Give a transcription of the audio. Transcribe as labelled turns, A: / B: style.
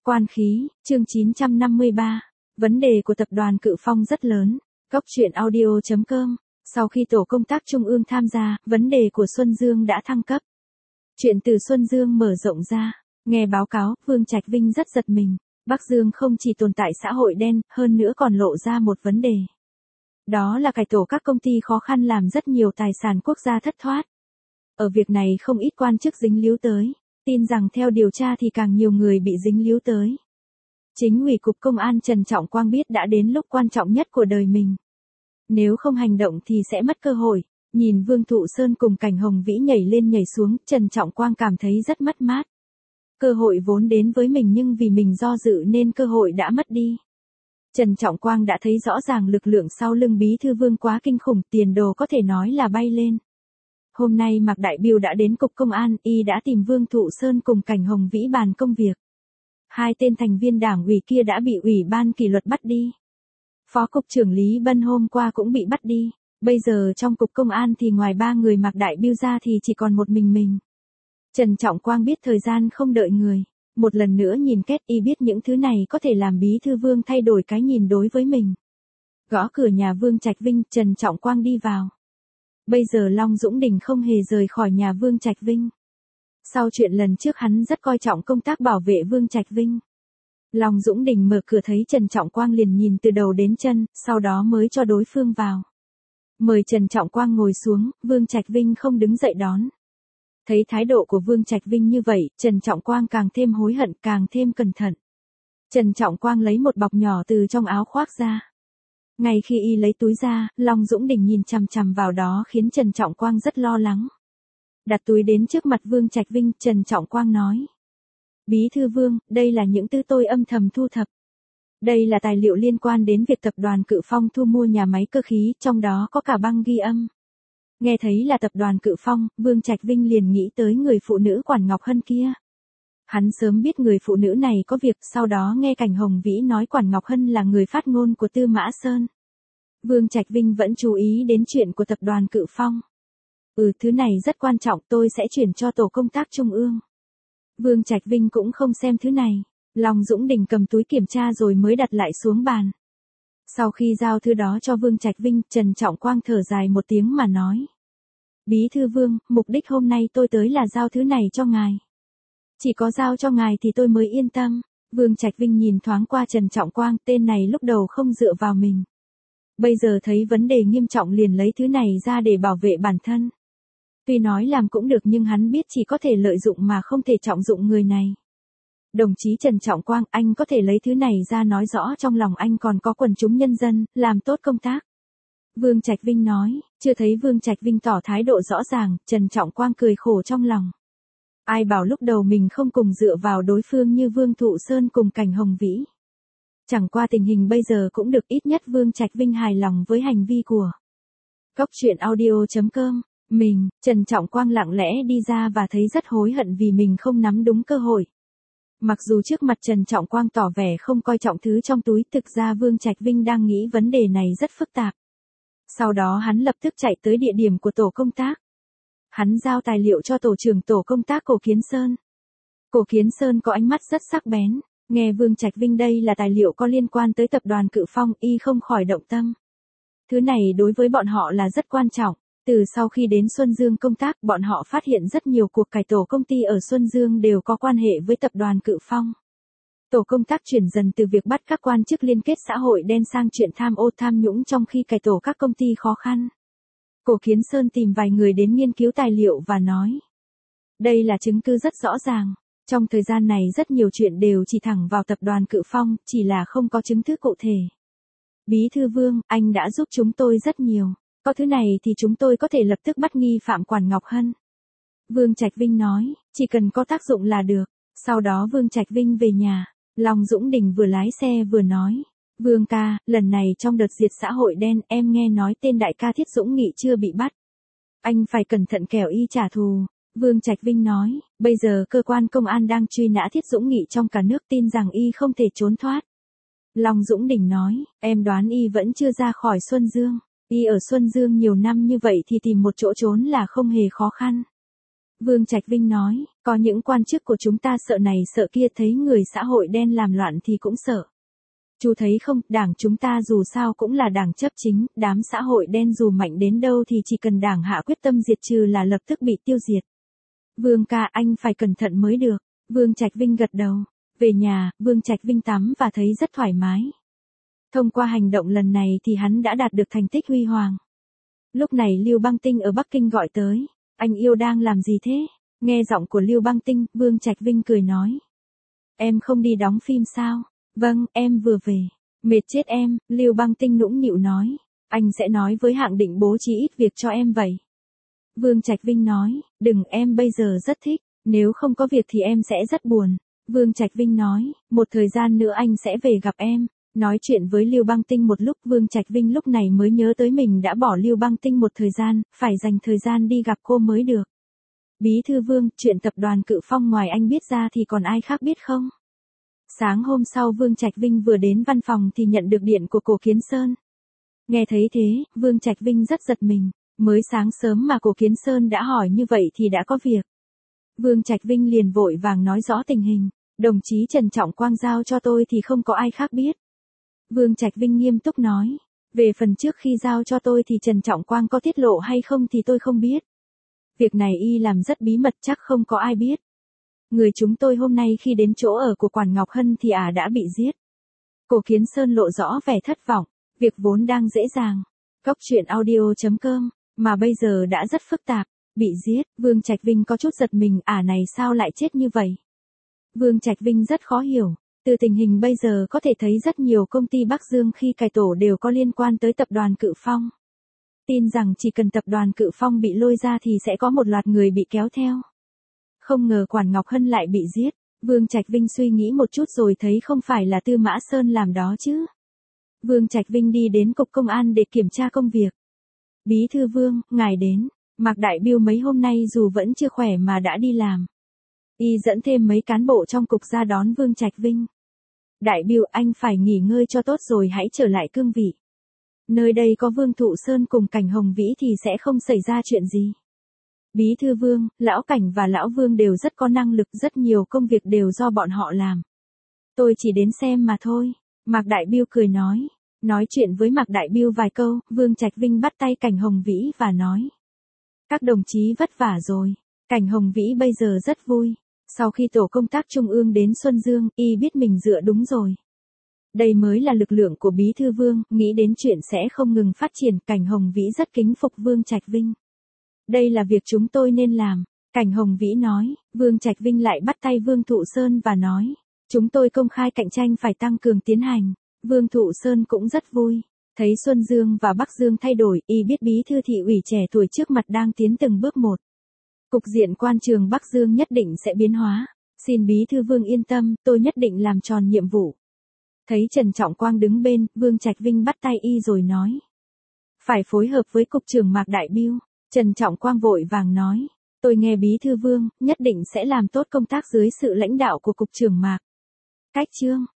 A: Quan khí, chương 953. Vấn đề của tập đoàn Cự Phong rất lớn. Góc truyện audio.com. Sau khi tổ công tác trung ương tham gia, vấn đề của Xuân Dương đã thăng cấp. Chuyện từ Xuân Dương mở rộng ra. Nghe báo cáo, Vương Trạch Vinh rất giật mình. Bắc Dương không chỉ tồn tại xã hội đen, hơn nữa còn lộ ra một vấn đề. Đó là cải tổ các công ty khó khăn làm rất nhiều tài sản quốc gia thất thoát. Ở việc này không ít quan chức dính líu tới. Tin rằng theo điều tra thì càng nhiều người bị dính líu tới. Chính ủy cục công an Trần Trọng Quang biết đã đến lúc quan trọng nhất của đời mình. Nếu không hành động thì sẽ mất cơ hội. Nhìn Vương Thụ Sơn cùng Cảnh Hồng Vĩ nhảy lên nhảy xuống, Trần Trọng Quang cảm thấy rất mất mát. Cơ hội vốn đến với mình nhưng vì mình do dự nên cơ hội đã mất đi. Trần Trọng Quang đã thấy rõ ràng lực lượng sau lưng Bí thư Vương quá kinh khủng, tiền đồ có thể nói là bay lên. Hôm nay Mạc Đại Biêu đã đến cục công an, y đã tìm Vương Thụ Sơn cùng Cảnh Hồng Vĩ bàn công việc. Hai tên thành viên đảng ủy kia đã bị ủy ban kỷ luật bắt đi. Phó cục trưởng Lý Bân hôm qua cũng bị bắt đi. Bây giờ trong cục công an thì ngoài ba người Mạc Đại Biêu ra thì chỉ còn một mình. Trần Trọng Quang biết thời gian không đợi người. Một lần nữa nhìn kết y biết những thứ này có thể làm Bí thư Vương thay đổi cái nhìn đối với mình. Gõ cửa nhà Vương Trạch Vinh, Trần Trọng Quang đi vào. Bây giờ Long Dũng Đình không hề rời khỏi nhà Vương Trạch Vinh. Sau chuyện lần trước hắn rất coi trọng công tác bảo vệ Vương Trạch Vinh. Long Dũng Đình mở cửa thấy Trần Trọng Quang liền nhìn từ đầu đến chân, sau đó mới cho đối phương vào. Mời Trần Trọng Quang ngồi xuống, Vương Trạch Vinh không đứng dậy đón. Thấy thái độ của Vương Trạch Vinh như vậy, Trần Trọng Quang càng thêm hối hận, càng thêm cẩn thận. Trần Trọng Quang lấy một bọc nhỏ từ trong áo khoác ra. Ngay khi y lấy túi ra, Long Dũng Đình nhìn chằm chằm vào đó khiến Trần Trọng Quang rất lo lắng. Đặt túi đến trước mặt Vương Trạch Vinh, Trần Trọng Quang nói. Bí thư Vương, đây là những thứ tôi âm thầm thu thập. Đây là tài liệu liên quan đến việc tập đoàn Cự Phong thu mua nhà máy cơ khí, trong đó có cả băng ghi âm. Nghe thấy là tập đoàn Cự Phong, Vương Trạch Vinh liền nghĩ tới người phụ nữ Quản Ngọc Hân kia. Hắn sớm biết người phụ nữ này có việc, sau đó nghe Cảnh Hồng Vĩ nói Quản Ngọc Hân là người phát ngôn của Tư Mã Sơn. Vương Trạch Vinh vẫn chú ý đến chuyện của tập đoàn Cự Phong. Thứ này rất quan trọng, tôi sẽ chuyển cho tổ công tác trung ương. Vương Trạch Vinh cũng không xem thứ này. Long Dũng Đình cầm túi kiểm tra rồi mới đặt lại xuống bàn. Sau khi giao thư đó cho Vương Trạch Vinh, Trần Trọng Quang thở dài một tiếng mà nói. Bí thư Vương, mục đích hôm nay tôi tới là giao thứ này cho ngài. Chỉ có giao cho ngài thì tôi mới yên tâm. Vương Trạch Vinh nhìn thoáng qua Trần Trọng Quang, tên này lúc đầu không dựa vào mình. Bây giờ thấy vấn đề nghiêm trọng liền lấy thứ này ra để bảo vệ bản thân. Tuy nói làm cũng được nhưng hắn biết chỉ có thể lợi dụng mà không thể trọng dụng người này. Đồng chí Trần Trọng Quang, anh có thể lấy thứ này ra nói rõ trong lòng anh còn có quần chúng nhân dân, làm tốt công tác. Vương Trạch Vinh nói, chưa thấy Vương Trạch Vinh tỏ thái độ rõ ràng, Trần Trọng Quang cười khổ trong lòng. Ai bảo lúc đầu mình không cùng dựa vào đối phương như Vương Thụ Sơn cùng Cảnh Hồng Vĩ. Chẳng qua tình hình bây giờ cũng được, ít nhất Vương Trạch Vinh hài lòng với hành vi của Góc truyện audio.com. Trần Trọng Quang lặng lẽ đi ra và thấy rất hối hận vì mình không nắm đúng cơ hội. Mặc dù trước mặt Trần Trọng Quang tỏ vẻ không coi trọng thứ trong túi, thực ra Vương Trạch Vinh đang nghĩ vấn đề này rất phức tạp. Sau đó hắn lập tức chạy tới địa điểm của tổ công tác. Hắn giao tài liệu cho tổ trưởng tổ công tác Cổ Kiến Sơn. Cổ Kiến Sơn có ánh mắt rất sắc bén, nghe Vương Trạch Vinh đây là tài liệu có liên quan tới tập đoàn Cự Phong, y không khỏi động tâm. Thứ này đối với bọn họ là rất quan trọng. Từ sau khi đến Xuân Dương công tác, bọn họ phát hiện rất nhiều cuộc cải tổ công ty ở Xuân Dương đều có quan hệ với tập đoàn Cự Phong. Tổ công tác chuyển dần từ việc bắt các quan chức liên kết xã hội đen sang chuyện tham ô tham nhũng trong khi cải tổ các công ty khó khăn. Cổ Kiến Sơn tìm vài người đến nghiên cứu tài liệu và nói. Đây là chứng cứ rất rõ ràng. Trong thời gian này rất nhiều chuyện đều chỉ thẳng vào tập đoàn Cự Phong, chỉ là không có chứng cứ cụ thể. Bí thư Vương, anh đã giúp chúng tôi rất nhiều. Có thứ này thì chúng tôi có thể lập tức bắt nghi phạm Quản Ngọc Hân. Vương Trạch Vinh nói, chỉ cần có tác dụng là được. Sau đó Vương Trạch Vinh về nhà. Long Dũng Đình vừa lái xe vừa nói. Vương ca, lần này trong đợt diệt xã hội đen em nghe nói tên đại ca Thiết Dũng Nghị chưa bị bắt. Anh phải cẩn thận kẻo y trả thù. Vương Trạch Vinh nói, bây giờ cơ quan công an đang truy nã Thiết Dũng Nghị trong cả nước, tin rằng y không thể trốn thoát. Long Dũng Đình nói, em đoán y vẫn chưa ra khỏi Xuân Dương. Y ở Xuân Dương nhiều năm như vậy thì tìm một chỗ trốn là không hề khó khăn. Vương Trạch Vinh nói, Có những quan chức của chúng ta sợ này sợ kia, thấy người xã hội đen làm loạn thì cũng sợ. Chú thấy không, đảng chúng ta dù sao cũng là đảng chấp chính, đám xã hội đen dù mạnh đến đâu thì chỉ cần đảng hạ quyết tâm diệt trừ là lập tức bị tiêu diệt. Vương ca, anh phải cẩn thận mới được. Vương Trạch Vinh gật đầu. Về nhà, Vương Trạch Vinh tắm và thấy rất thoải mái. Thông qua hành động lần này thì hắn đã đạt được thành tích huy hoàng. Lúc này Lưu Băng Tinh ở Bắc Kinh gọi tới. Anh yêu đang làm gì thế? Nghe giọng của Lưu Băng Tinh, Vương Trạch Vinh cười nói. Em không đi đóng phim sao? Vâng, em vừa về. Mệt chết em, Lưu Băng Tinh nũng nịu nói. Anh sẽ nói với Hạng Định bố trí ít việc cho em vậy. Vương Trạch Vinh nói, đừng, em bây giờ rất thích, nếu không có việc thì em sẽ rất buồn. Vương Trạch Vinh nói, một thời gian nữa anh sẽ về gặp em. Nói chuyện với Lưu Băng Tinh một lúc, Vương Trạch Vinh lúc này mới nhớ tới mình đã bỏ Lưu Băng Tinh một thời gian, phải dành thời gian đi gặp cô mới được. Bí thư Vương, chuyện tập đoàn Cự Phong ngoài anh biết ra thì còn ai khác biết không? Sáng hôm sau Vương Trạch Vinh vừa đến văn phòng thì nhận được điện của Cổ Kiến Sơn. Nghe thấy thế, Vương Trạch Vinh rất giật mình, mới sáng sớm mà Cổ Kiến Sơn đã hỏi như vậy thì đã có việc. Vương Trạch Vinh liền vội vàng nói rõ tình hình, đồng chí Trần Trọng Quang giao cho tôi thì không có ai khác biết. Vương Trạch Vinh nghiêm túc nói, về phần trước khi giao cho tôi thì Trần Trọng Quang có tiết lộ hay không thì tôi không biết. Việc này y làm rất bí mật, chắc không có ai biết. Người chúng tôi hôm nay khi đến chỗ ở của Quản Ngọc Hân thì đã bị giết. Cổ Kiến Sơn lộ rõ vẻ thất vọng, việc vốn đang dễ dàng. Cóc truyện audio.com, mà bây giờ đã rất phức tạp, bị giết, Vương Trạch Vinh có chút giật mình, này sao lại chết như vậy? Vương Trạch Vinh rất khó hiểu, từ tình hình bây giờ có thể thấy rất nhiều công ty Bắc Dương khi cải tổ đều có liên quan tới tập đoàn Cự Phong. Tin rằng chỉ cần tập đoàn Cự Phong bị lôi ra thì sẽ có một loạt người bị kéo theo. Không ngờ Quản Ngọc Hân lại bị giết, Vương Trạch Vinh suy nghĩ một chút rồi thấy không phải là Tư Mã Sơn làm đó chứ. Vương Trạch Vinh đi đến cục công an để kiểm tra công việc. Bí thư Vương, ngài đến. Mạc Đại Biêu mấy hôm nay dù vẫn chưa khỏe mà đã đi làm. Y dẫn thêm mấy cán bộ trong cục ra đón Vương Trạch Vinh. Đại Biêu, anh phải nghỉ ngơi cho tốt rồi hãy trở lại cương vị. Nơi đây có Vương Thụ Sơn cùng Cảnh Hồng Vĩ thì sẽ không xảy ra chuyện gì. Bí thư Vương, Lão Cảnh và Lão Vương đều rất có năng lực, rất nhiều công việc đều do bọn họ làm. Tôi chỉ đến xem mà thôi. Mạc Đại Biêu cười nói. Nói chuyện với Mạc Đại Biêu vài câu, Vương Trạch Vinh bắt tay Cảnh Hồng Vĩ và nói. Các đồng chí vất vả rồi. Cảnh Hồng Vĩ bây giờ rất vui. Sau khi tổ công tác trung ương đến Xuân Dương, y biết mình dựa đúng rồi. Đây mới là lực lượng của Bí thư Vương, nghĩ đến chuyện sẽ không ngừng phát triển. Cảnh Hồng Vĩ rất kính phục Vương Trạch Vinh. Đây là việc chúng tôi nên làm. Cảnh Hồng Vĩ nói. Vương Trạch Vinh lại bắt tay Vương Thụ Sơn và nói. Chúng tôi công khai cạnh tranh phải tăng cường tiến hành. Vương Thụ Sơn cũng rất vui. Thấy Xuân Dương và Bắc Dương thay đổi, y biết bí thư thị ủy trẻ tuổi trước mặt đang tiến từng bước một. Cục diện quan trường Bắc Dương nhất định sẽ biến hóa. Xin bí thư Vương yên tâm, tôi nhất định làm tròn nhiệm vụ. Thấy Trần Trọng Quang đứng bên, Vương Trạch Vinh bắt tay y rồi nói. Phải phối hợp với cục trưởng Mạc Đại Biêu. Trần Trọng Quang vội vàng nói. Tôi nghe bí thư Vương, nhất định sẽ làm tốt công tác dưới sự lãnh đạo của cục trưởng Mạc. Cách chương.